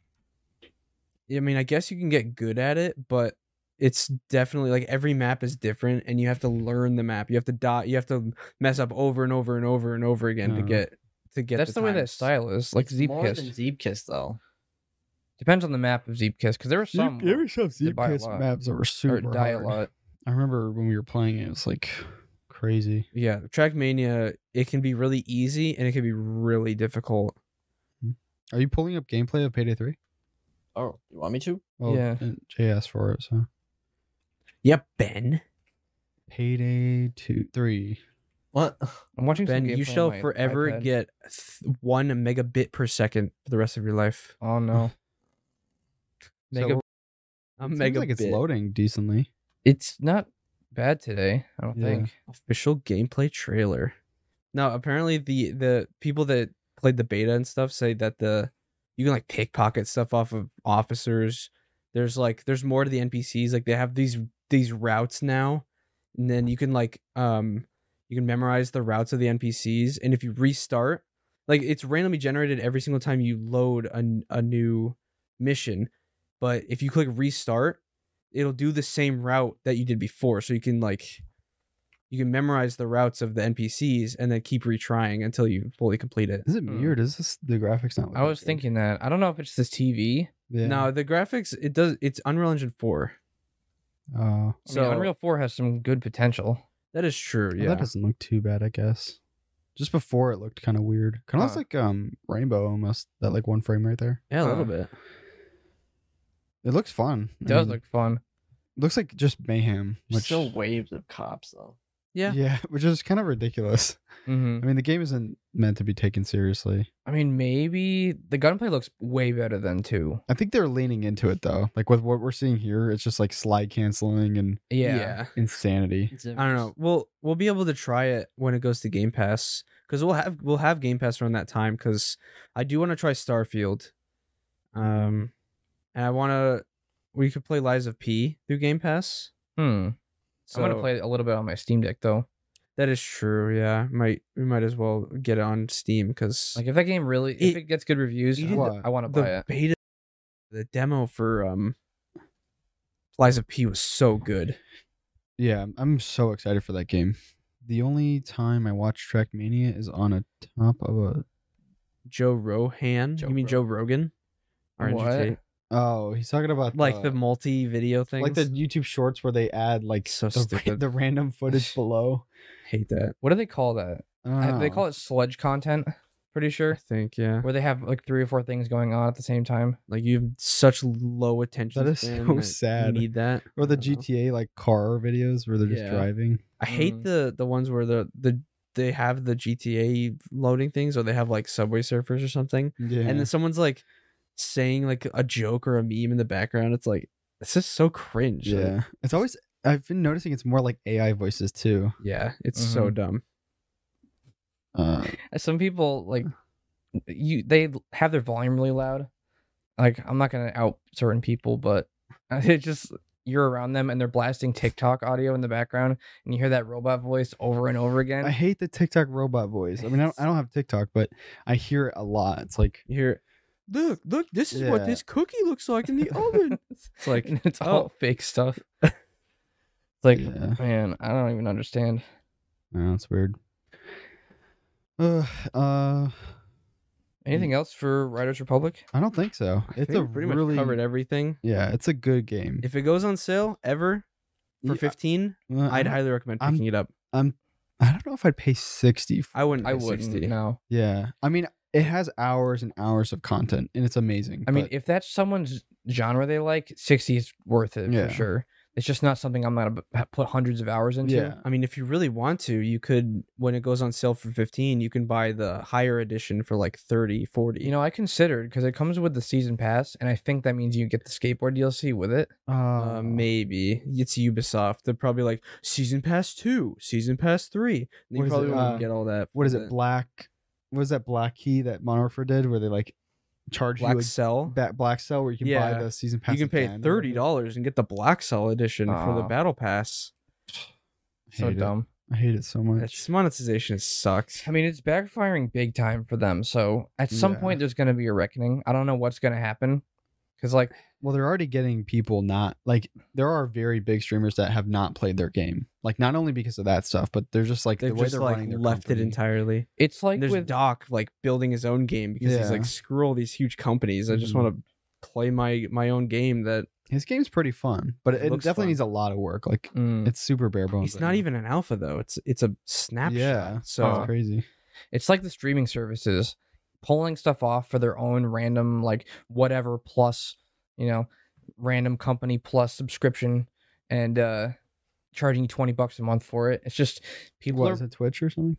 I mean, I guess you can get good at it, but it's definitely like every map is different and you have to learn the map. You have to die you have to mess up over and over and over and over again to Uh, get to get That's the, way that times. style is. Like It's more than Zeepkist. Zeepkist though. Depends on the map of Zeepkist because there were some There were some that buy a Zeepkist lot. maps that were or super die a hard. lot. I remember when we were playing it, it was like crazy. Yeah, Trackmania, it can be really easy and it can be really difficult. Are you pulling up gameplay of Payday three? Oh, you want me to? Well, Yeah. uh, Jay asked for it, so Yep, Ben. Payday two, three. What? I'm watching some Ben, gameplay you on shall my forever iPad. get th- one megabit per second for the rest of your life. Oh no. So Mega- we're- A It seems mega like it's bit. loading decently. It's not bad today, I don't Yeah. think. Official gameplay trailer. No, apparently the the people that played the beta and stuff say that the you can like pickpocket stuff off of officers. There's like there's more to the N P Cs. Like they have these these routes now, and then you can like um you can memorize the routes of the N P Cs. And if you restart, like it's randomly generated every single time you load a a new mission. But if you click restart, it'll do the same route that you did before. So you can like you can memorize the routes of the N P Cs and then keep retrying until you fully complete it. Is it me Hmm. or does this the graphics not? Look I that was good? thinking that. I don't know if it's this T V. Yeah. No, the graphics it does it's Unreal Engine four. Oh, I So mean, Unreal four has some good potential. that is true. well, Yeah. that doesn't look too bad, I guess. Just before it looked kind of weird. Kind of looks Huh. like um Rainbow almost. That like one frame right there. yeah, a little Huh. bit. It looks fun. It does I mean, look fun. looks like just mayhem. Which, Still waves of cops though. Yeah. yeah, which is kind of ridiculous. hmm I mean, the game isn't meant to be taken seriously. I mean, maybe the gunplay looks way better than two. I think they're leaning into it though. Like with what we're seeing here, it's just like slide canceling and Yeah. insanity. I don't know. We'll we'll be able to try it when it goes to Game Pass because we'll have we'll have Game Pass around that time because I do want to try Starfield, um, and I want to. We could play Lies of P through Game Pass. Hmm. So I'm gonna play it a little bit on my Steam Deck though. that is true. Yeah, might we might as well get it on Steam because Like if that game really, if It- it gets good reviews, it I, did wa- the- I want to buy the it. beta, the demo for um, Lies of P was so good. Yeah, I'm so excited for that game. The only time I watch Trackmania is on a top of a Joe Rohan, Joe you mean Ro- Joe Rogan? R N G T? What? oh, he's talking about Like the the multi video things. like the YouTube Shorts where they add like So the, ra- stupid. the random footage below. hate that. What do they call that? I- They Oh. call it sludge content. Pretty I sure. think yeah. Where they have like three or four things going on at the same time. Like you have such low attention. That is span so that sad. You need that. Or the I don't know. G T A like car videos where they're just Yeah. driving. I hate Mm. the the ones where the the they have the G T A loading things, or they have like Subway Surfers or something, Yeah. and then someone's like saying like a joke or a meme in the background. It's like it's just so cringe. Like, yeah. It's always I've been noticing it's more like A I voices too. yeah, it's so Mhm. dumb. Uh Some people like you they have their volume really loud. Like I'm not gonna out certain people, but it just you're around them and they're blasting TikTok audio in the background and you hear that robot voice over and over again. I hate the TikTok robot voice. I mean, I don't, I don't have TikTok, but I hear it a lot. It's like You hear, look, look, this is what Yeah. this cookie looks like in the oven. It's like, And it's all oh. fake stuff. It's like, Yeah. man, I don't even understand. oh, that's weird. Uh, uh, Anything else for Riders Republic? I don't think so. I It's think a we pretty much really covered everything. yeah. It's a good game. If it goes on sale ever for Yeah, fifteen, uh, I'd I'm- highly recommend I'm- picking it up. I'm. I don't know if I'd pay sixty. f- I wouldn't. I pay wouldn't. sixty. No. Yeah, I mean, it has hours and hours of content, and it's amazing. I mean, but- if that's someone's genre they like, sixty is worth it Yeah. for sure. It's just not something I'm gonna b- put hundreds of hours into. yeah, I mean, if you really want to, you could, when it goes on sale for fifteen, you can buy the higher edition for like thirty, forty. You know, I considered because it comes with the season pass, and I think that means you get the skateboard D L C with it. uh, uh, maybe it's Ubisoft. They're probably like season pass two, season pass three. And What you is probably it, won't uh, get all that. what is for it? the Black. What is that Black Key that Modern Warfare did, where they like charge Black you a Cell? ba- Black Cell, where you can Yeah. buy the season pass. You can pay again or thirty whatever? dollars and get the Black Cell edition for the Aw. battle pass. So Hate it. dumb. I hate it so much. Its monetization sucks. I mean, it's backfiring big time for them. So at some Yeah. point, there's gonna be a reckoning. I don't know what's gonna happen, because like Well, they're already getting people not like there are very big streamers that have not played their game. Like not only because of that stuff, but they're just like They've the way just they're like running their left company. it entirely. it's like And there's with Doc like building his own game because he's Yeah. like, screw all these huge companies. I just Mhm. want to play my my own game that His game's pretty fun, but it, It looks definitely fun. needs a lot of work. Like Mm. it's super bare bones. it's right not now. even an alpha though. It's it's a snapshot. Yeah, So it's crazy. It's like the streaming services pulling stuff off for their own random, like whatever plus, you know, random company plus subscription and uh charging you twenty bucks a month for it. It's just people What are is it, Twitch or something?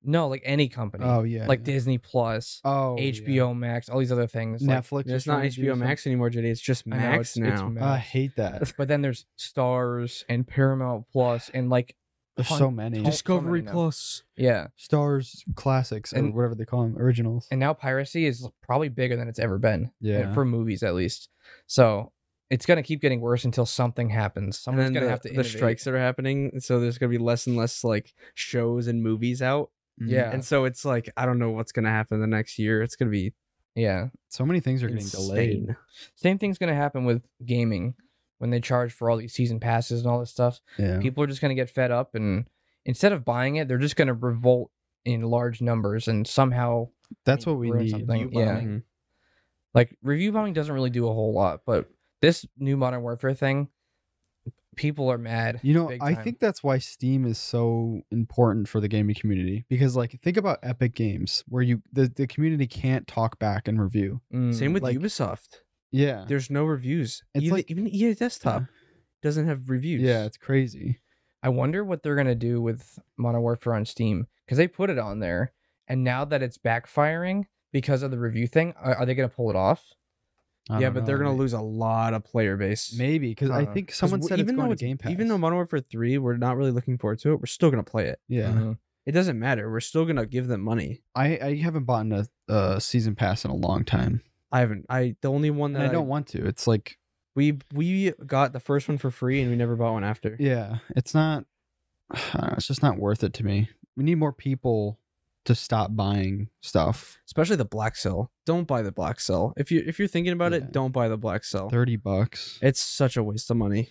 No, like any company. Oh yeah. Like Disney Plus, oh H B O Max, all these other things. yeah. like- Netflix. It's is not trying to H do B O something. Max anymore, J D. It's just I know, Max it's- it's now. Max. I hate that. but then there's Stars and Paramount Plus and like There's ton- so many. ton- Discovery now. Plus. yeah. Stars classics or And- whatever they call them, originals. And now piracy is probably bigger than it's ever been. Yeah. uh, For movies at least. So it's gonna keep getting worse until something happens. And Someone's then gonna the, have to the innovate. strikes that are happening, so there's gonna be less and less like shows and movies out, Mhm. Yeah. and so it's like I don't know what's gonna happen the next year. It's gonna be Yeah. So many things are getting delayed. insane. Same thing's gonna happen with gaming when they charge for all these season passes and all this stuff. Yeah. People are just gonna get fed up, and instead of buying it, they're just gonna revolt in large numbers and somehow That's what we ruin need. something. Review Yeah. bombing. Mhm. Like review bombing doesn't really do a whole lot, but this new Modern Warfare thing, people are mad. You know, big I time. think that's why Steam is so important for the gaming community because, like, think about Epic Games where you the, the community can't talk back and review. Mm. Same with like- Ubisoft. Yeah, There's no reviews. It's even, like- even E A Desktop Yeah. doesn't have reviews. yeah, it's crazy. I wonder what they're gonna do with Modern Warfare on Steam because they put it on there, and now that it's backfiring because of the review thing, are, are they gonna pull it off? I yeah, don't but they're know. gonna lose a lot of player base. maybe because I Uh, think 'Cause someone w- said it's even going though to Game Pass. even though Modern Warfare three, we're not really looking forward to it. We're still gonna play it. yeah, Mhm. It doesn't matter. We're still gonna give them money. I I haven't bought a, a season pass in a long time, I haven't. I the only one and that I don't want to. It's like we we got the first one for free and we never bought one after. yeah, it's not. I don't know, it's just not worth it to me. We need more people to stop buying stuff. Especially the Black Cell. Don't buy the Black Cell. If you if you're thinking about Yeah. it, don't buy the Black Cell. Thirty bucks. It's such a waste of money.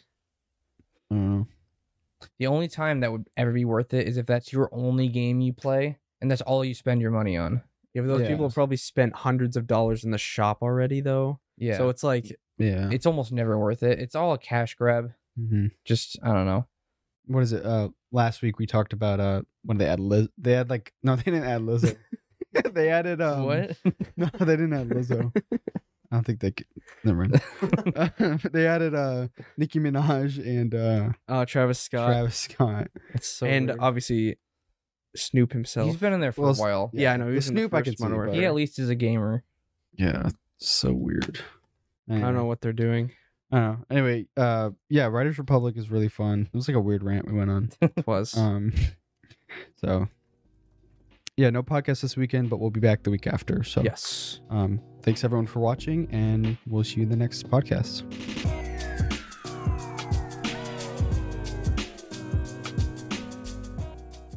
I don't know. The only time that would ever be worth it is if that's your only game you play and that's all you spend your money on. Yeah, but those Yeah. people have probably spent hundreds of dollars in the shop already, though. Yeah. So it's like Yeah. it's almost never worth it. It's all a cash grab. hmm Just I don't know. What is it? Uh, last week we talked about uh when they add Liz. They had like no, they didn't add Lizzo. they added um. what? No, they didn't add Lizzo. I don't think they. Could, never mind. they added uh Nicki Minaj and uh uh, Travis Scott Travis Scott. It's so and weird. obviously Snoop himself. He's been in there for Well, a while. yeah, I know. He The was in the Snoop I first can see, Modern but- Warfare. He at least is a gamer. Yeah, so weird. I don't know what they're doing. I don't know. Anyway, uh, yeah, Writers Republic is really fun. It was like a weird rant we went on. It was. Um, so yeah, no podcast this weekend, but we'll be back the week after. So yes. um, thanks everyone for watching, and we'll see you in the next podcast.